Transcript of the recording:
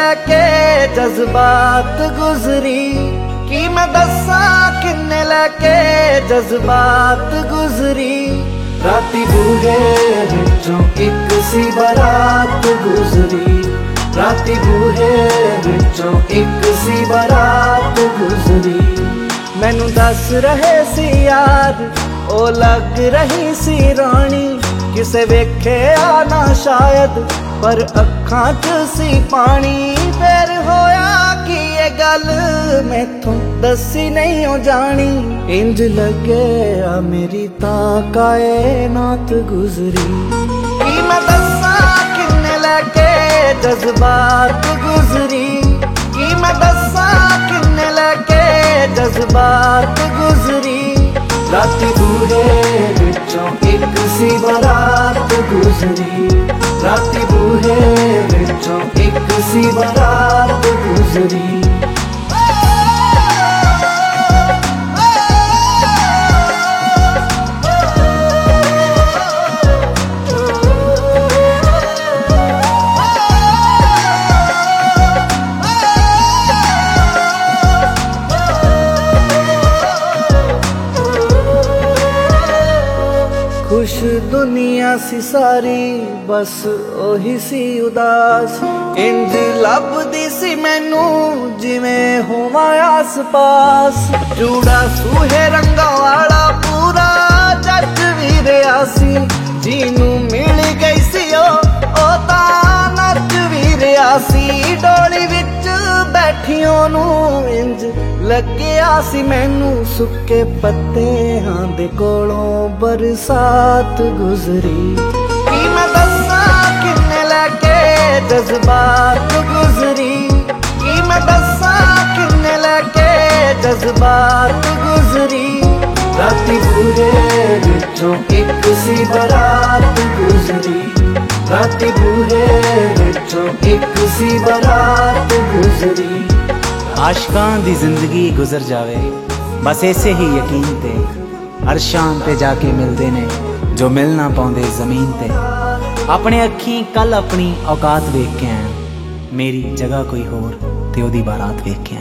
लैके जज्बात गुजरी। की मैं दस्सां किन्ने लैके जज्बात गुजरी। राती बूहे विचों एक सी बारात गुजरी। राती बूहे विचों एक सी बारात गुजरी। मैनू दस रहे सी यार ओ लग रही सी रानी। किसे वेख्या ना शायद पर अखां च सी पानी। फिर होया कि ये गल मैथों दसी नहीं हो जानी। इंज लगे आ मेरी तां कायनात गुजरी। की मैं दस्सां किन्ने लैके जज्बात गुजरी। की मैं दस्सां किन्ने लैके जज्बात गुजरी। राती बूहे विचों एक सी बारात गुजरी। राती बूहे विचों एक सी बारात गुजरी। खुश दुनिया सी सारी बस ओही सी उदास। इंज लभदी सी मैनू जिवें होवां आस पास। जूड़ा सूहे रंगां वाला पूरा जज भी रहा सी। जीनू मिल गई सी ओ तां नच भी रहा सी। डोली विच बैठियों नू इंज लग्या सी मैनू सुक्के पत्तेआं दे कोलों बरसात गुजरी। की मैं दस्सां किन्ने लैके जज्बात गुजरी। की मैं दस्सां किन्ने लैके जज्बात गुजरी। राती बूहे विचों एक सी बारात गुजरी। राती बूहे विचों एक सी बारात गुजरी। आशकां दी जिंदगी गुजर जावे बस ऐसे ही यकीन ते। अरशां ते जाके मिलदे ने जो मिल ना पाउंदे जमीन ते। अपने अखीं कल अपनी औकात वेख के आया। मेरी जगह कोई होर ते ओदी बारात वेख के आया।